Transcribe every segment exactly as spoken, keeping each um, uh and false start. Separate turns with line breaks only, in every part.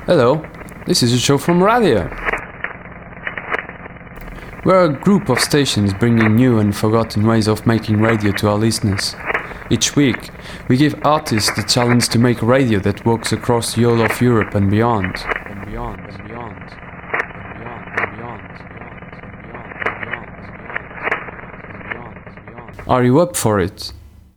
Hello, this is a show from Radio. We're a group of stations bringing new and forgotten ways of making radio to our listeners. Each week, we give artists the challenge to make radio that works across the whole of Europe and beyond. And beyond, and beyond, and beyond, and beyond, and beyond, and beyond, and beyond. Are you up for it?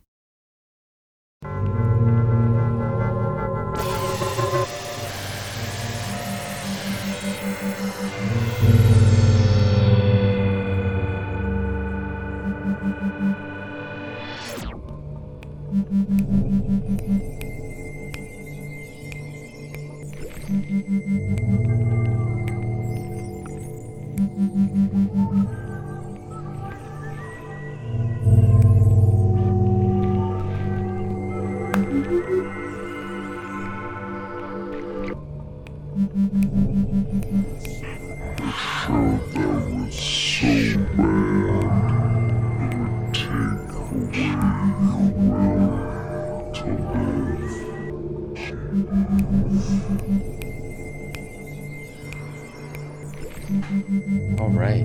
All right.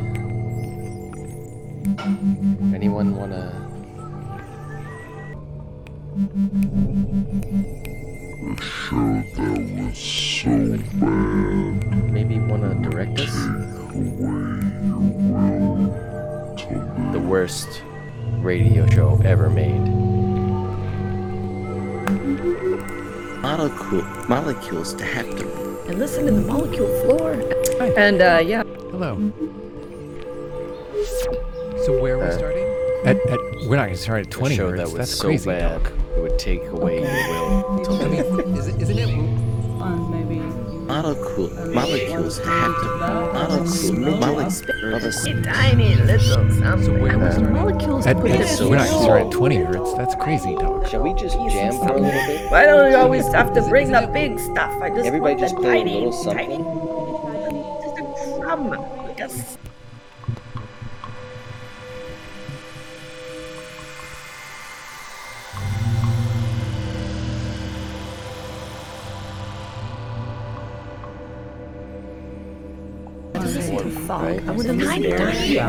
Anyone wanna?
The show that was so bad.
Maybe wanna direct us?
Take away your will to live.
The worst radio show ever made.
Molecule, molecules to have to.
And listen to the molecule floor. Hi. And uh, yeah.
Hello. So where are we
Uh,
starting? At, at we're not going to start at
A
twenty
show
hertz.
that was
That's
so
crazy.
bad
Doc.
it would take away your will to
I
live.
mean, is it, isn't it?
And maybe
Molecule, molecules to have to. Molecule, molecules.
Tiny little something.
So where are we
Uh,
starting?
Molecules
At,
put
at,
it
so
we're not going to
small.
start at twenty hertz. That's crazy, Doc.
Shall we just jam for a little bit?
Why don't you always have to bring the big stuff? I just
Everybody
want
just
the
play a
tiny,
little
tiny,
something.
just a crumb. Just
Right?
I would have tiny, tiny.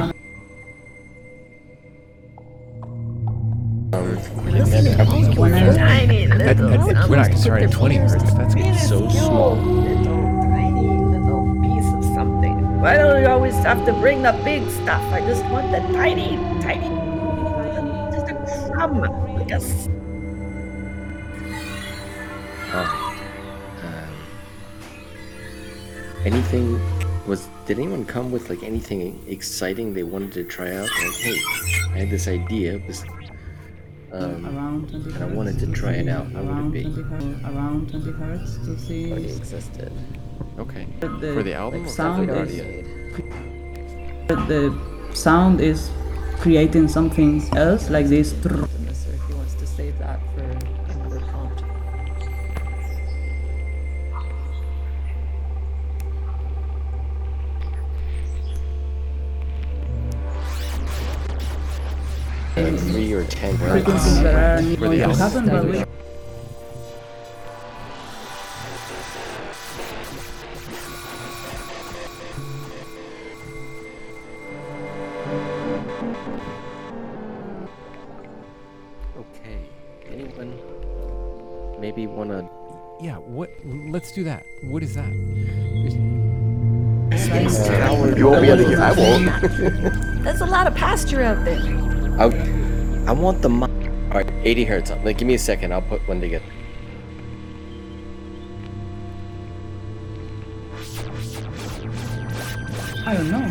Listen to the molecule, tiny
At,
little
at,
something.
we're not going to start at twenty hertz. That's
So small.
Little tiny little piece of something. Why don't you always have to bring the big stuff? I just want the tiny, tiny, just a crumb. Just
Oh. Um, anything was? Did anyone come with like anything exciting they wanted to try out? Like, hey, I had this idea. It was, um,
around twenty hertz.
and I wanted to try it out. How would it
Around
be?
twenty hertz, around twenty hertz to see
Already existed. Okay.
the,
For the album
like,
or
sound
for the
is,
audio?
the sound is creating something else like this. Or if he wants to save that for another prompt.
Uh, three or ten
Frequencies that are
For
going
the
to
album.
happen, but we
Okay. Anyone maybe wanna?
Yeah. What? Let's do that. What is that?
You won't be able to hear. I won't.
there's a lot of pasture out there.
I, I want the. Mo- All right, eighty hertz. Like, give me a second. I'll put one together.
I don't know.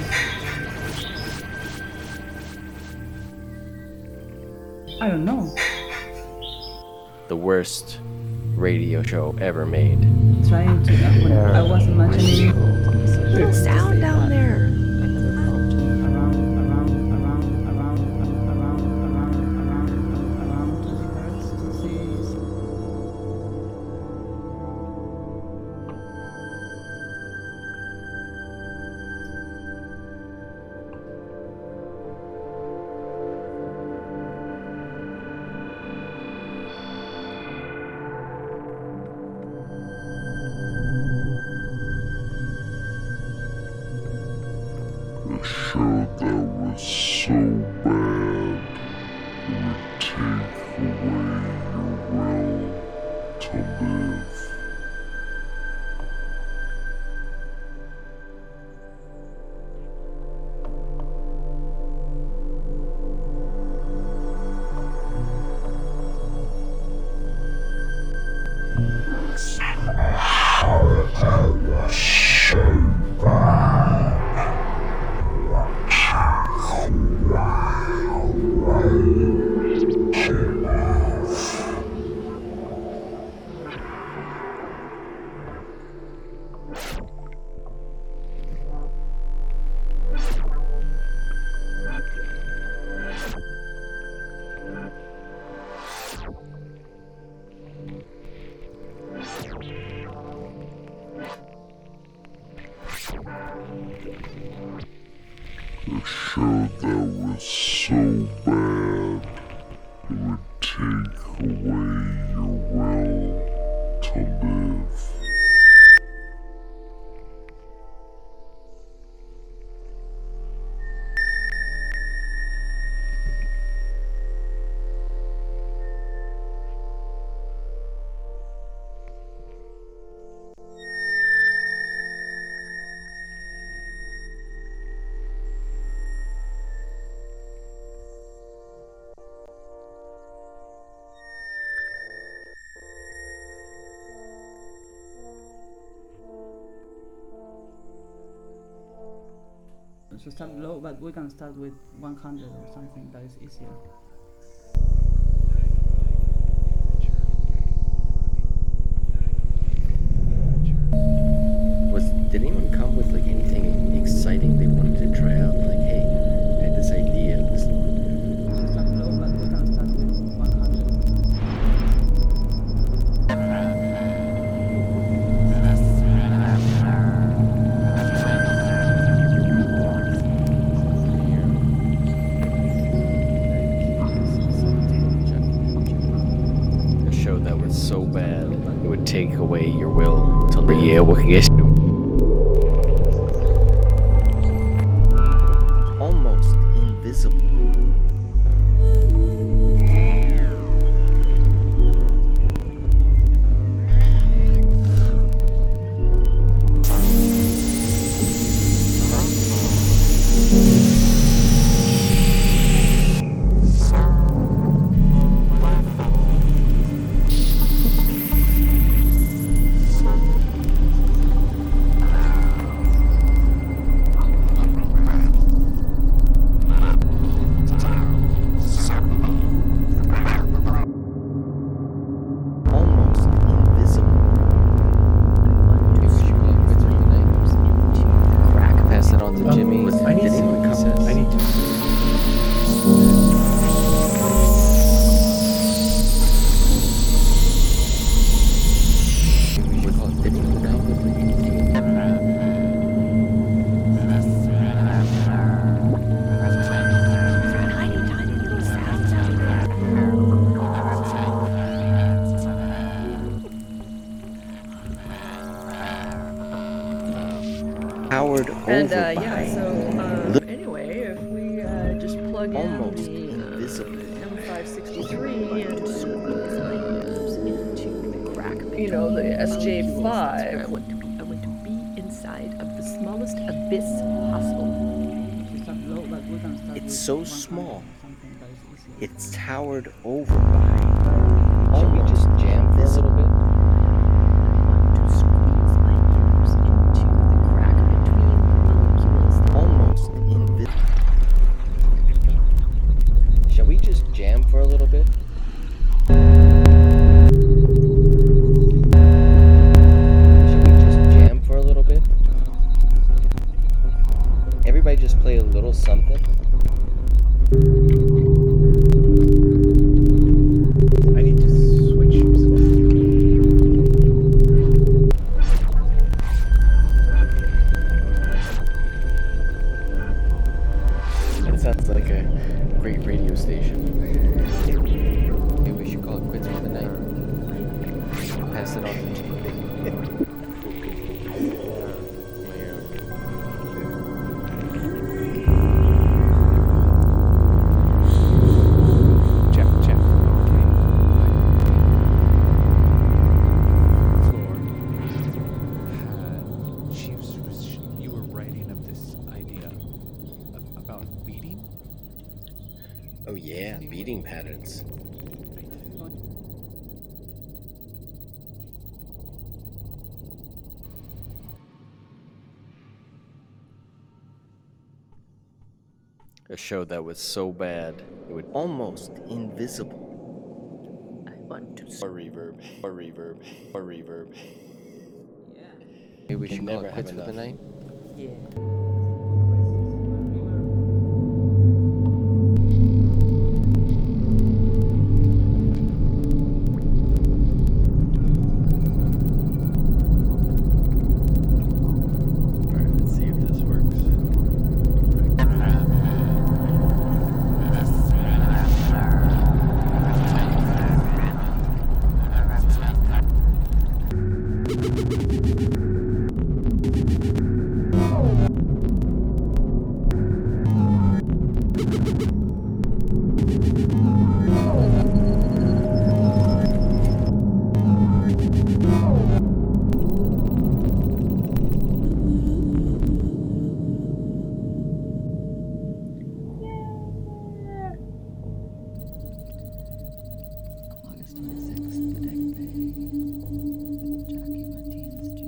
I don't know.
The worst radio show ever made.
Trying to. Uh, when I was imagining.
Little sound down there.
Another prompt. Around, around, around, around, around, around, around, around twenty hertz to see.
show that was so bad it would take away your will to live. The show that was so bad it would take away your will to live.
So start low, but we can start with one hundred or something that is easier.
Was did anyone come with like anything exciting they wanted to try out? Like, hey, I had this idea. This,
So start low, but we can start with one hundred.
a show that was so bad it would take away your will to live. Yeah, what can you do? Almost invisible. Almost invisible. Crack. Pass it on to Jimmy.
I need
Did
to.
anyone come with-
I need to.
Did anyone come with like anything? Powered
And
over
uh,
by
yeah, so uh,
Look-
anyway, if we uh, just plug
Almost
in the
invisible.
uh, M five sixty-three and
Squeeze my nose into the crack.
you know the S J
I
five.
want to be. I want to be inside of the smallest abyss possible.
So start low, but we can start
It's
with
so
one hundred
small.
or something that is easier.
It's towered over by. Should we just jam for a little bit?
I want to squeeze my nose into the crack between the molecules.
Almost invisible. Shall we just jam for a little bit? Shall we just jam for a little bit? Everybody just play a little something.
I need to switch.
Yeah, beating patterns. A show that was so bad it would
Almost invisible.
I want to
or reverb or reverb or reverb.
Maybe we
Can
should
never
never
have
quits for the
enough.
night.
Yeah.
Alright, let's see if this works.
August twenty-sixth, the Deck Bay. Jackie Martinez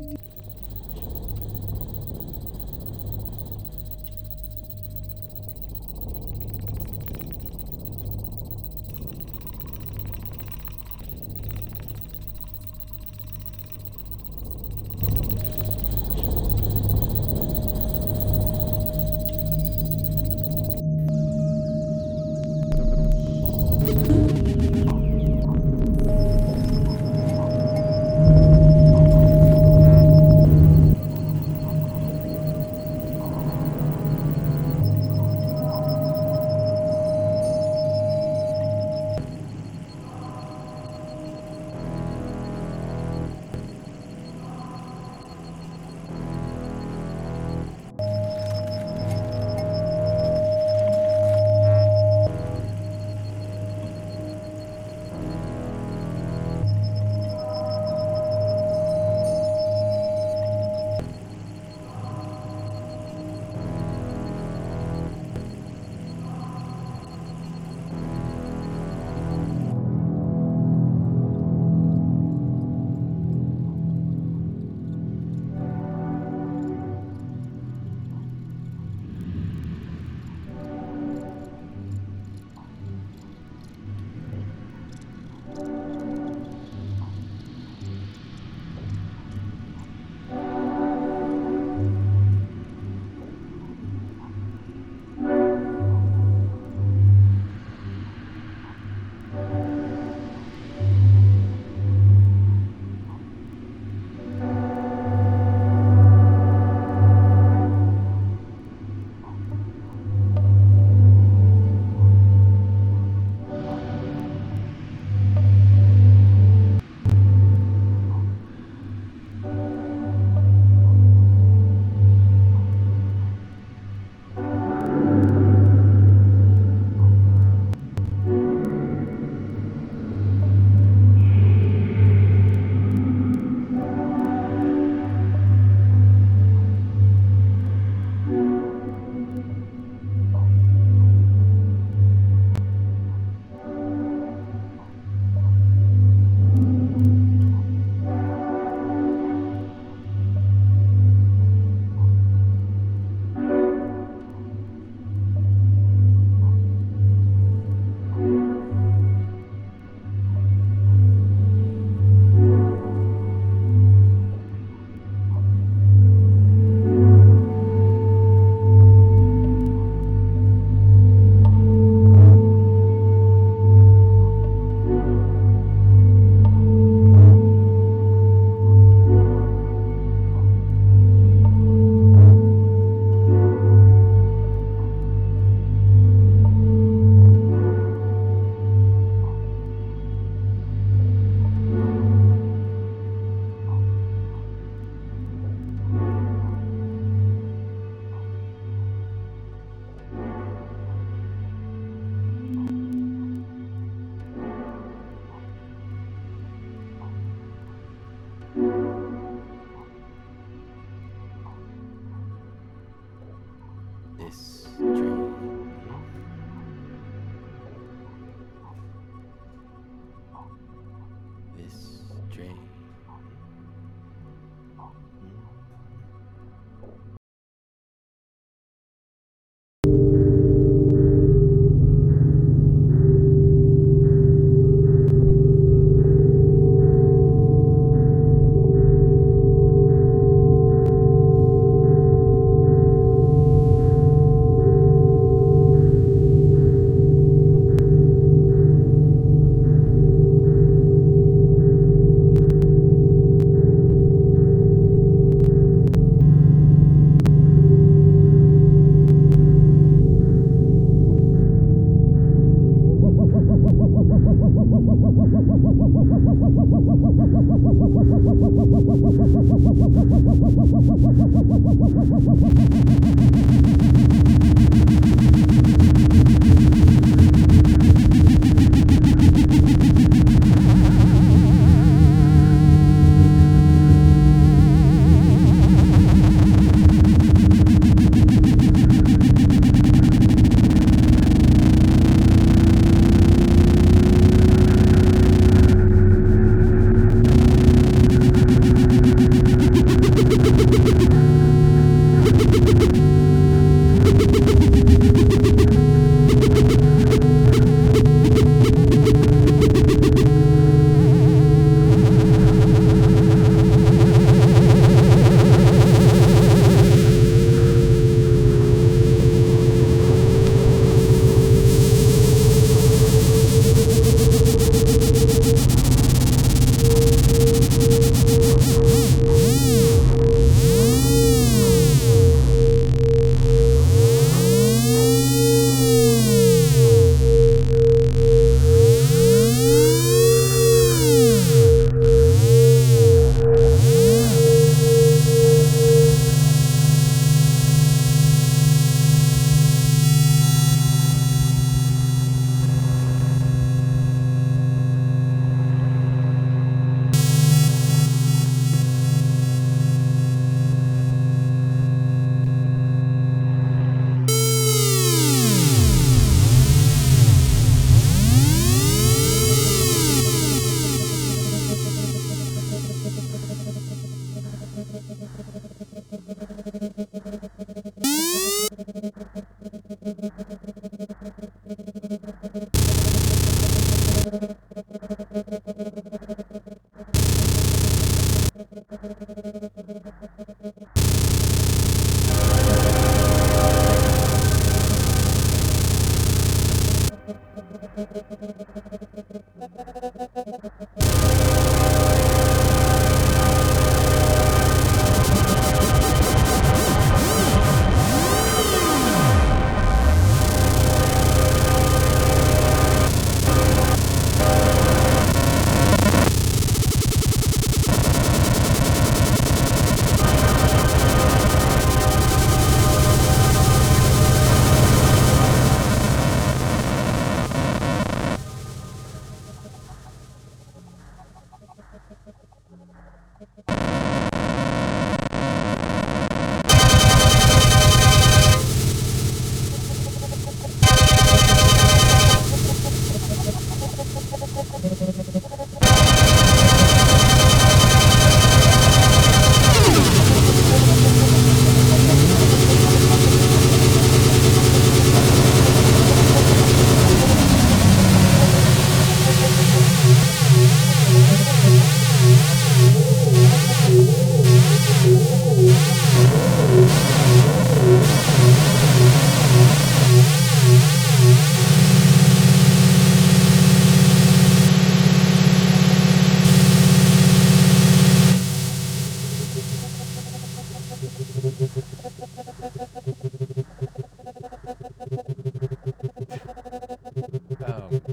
Oh.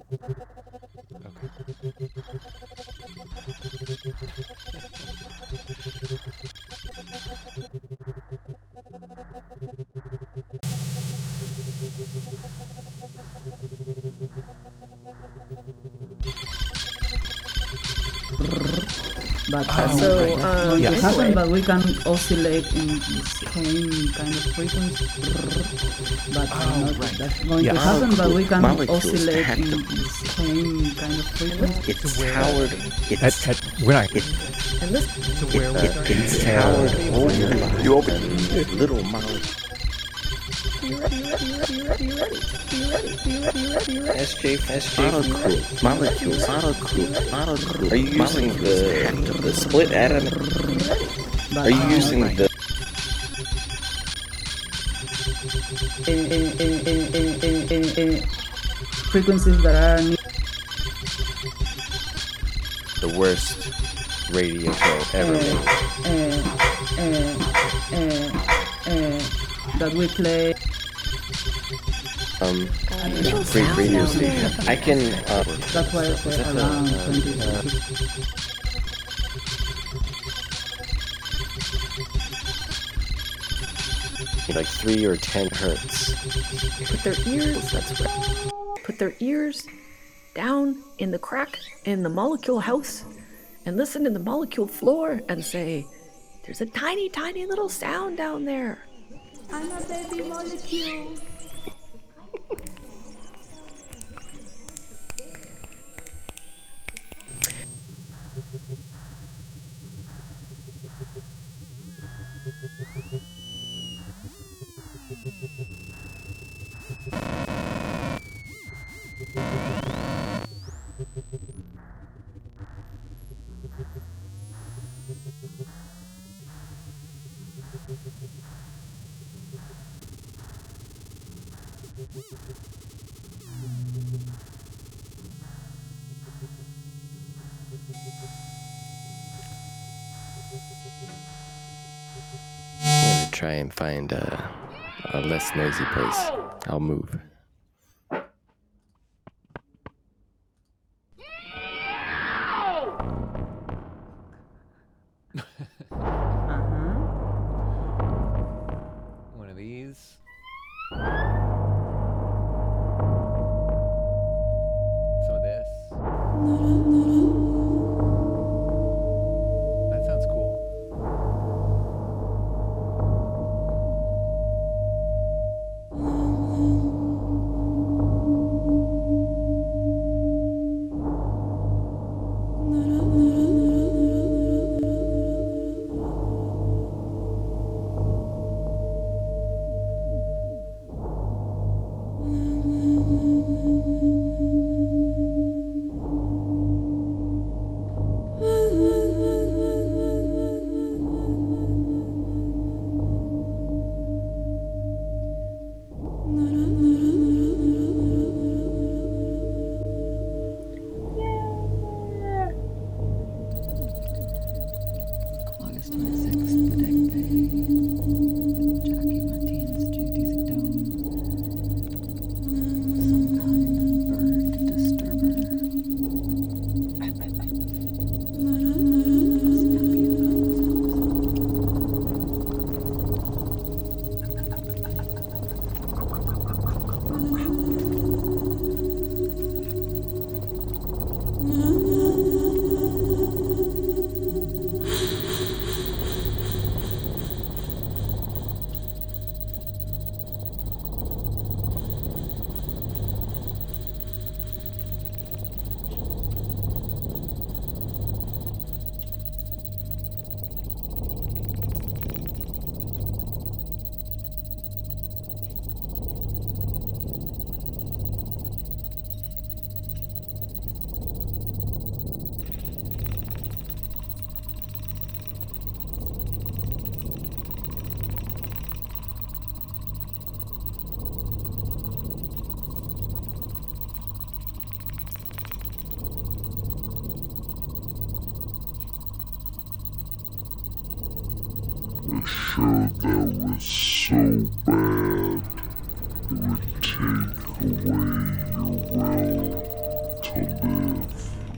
But
Oh,
um,
So,
right.
um,
going to
Yes.
happen, but we can oscillate in the same kind of frequency. But
Oh,
not
right.
that's going
Yes.
to happen, but we can
Molecules
oscillate
have
in
to-
the same kind of frequency.
It's
where-
Howard.
At,
It's
at, we're not.
and this
So where we
uh,
start?
it's Howard Holden. You open little molecule. S J S J molecule molecules molecule molecule. Are you using the the split atom?
But
Are you
uh,
using the
in, in, in, in, in, in, in, in frequencies that are ne-
the worst radio show ever made?
uh, uh, uh, uh, that we play.
Um, great radio station. I can. Uh,
That's why I say around twenty.
like three or ten hertz.
Put their ears, that's right. Put their ears down in the crack in the molecule house and listen to the molecule floor and say, there's a tiny, tiny little sound down there.
I'm a baby molecule.
I'm gonna try and find a, a less noisy place. I'll move.
Uh-huh.
One of these. Some of this. That sounds cool.
A show that was so bad it would take away your will to live.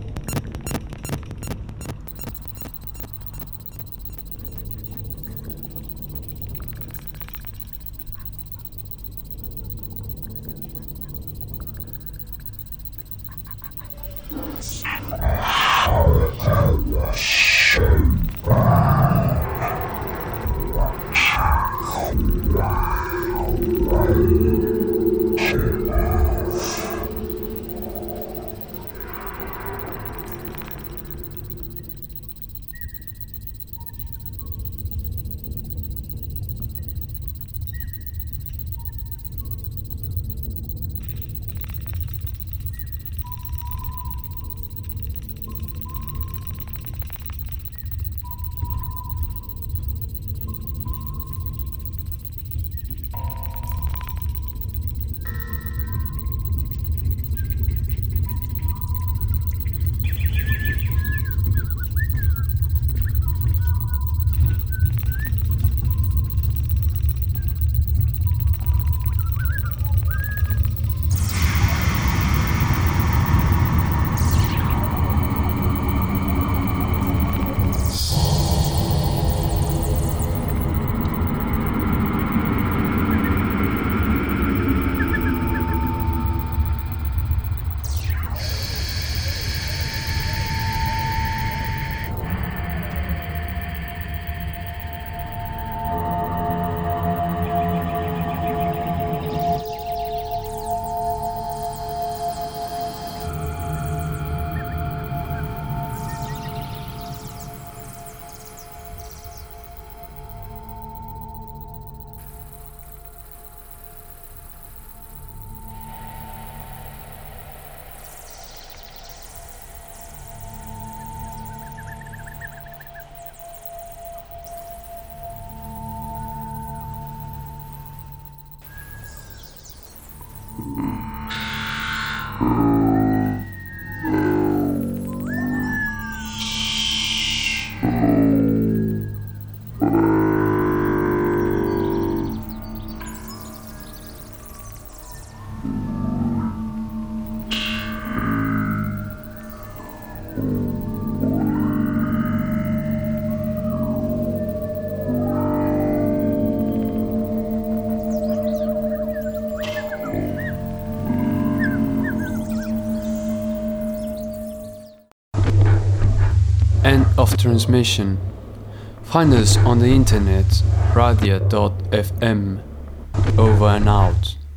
End of transmission. Find us on the internet, radia dot f m. Over and out.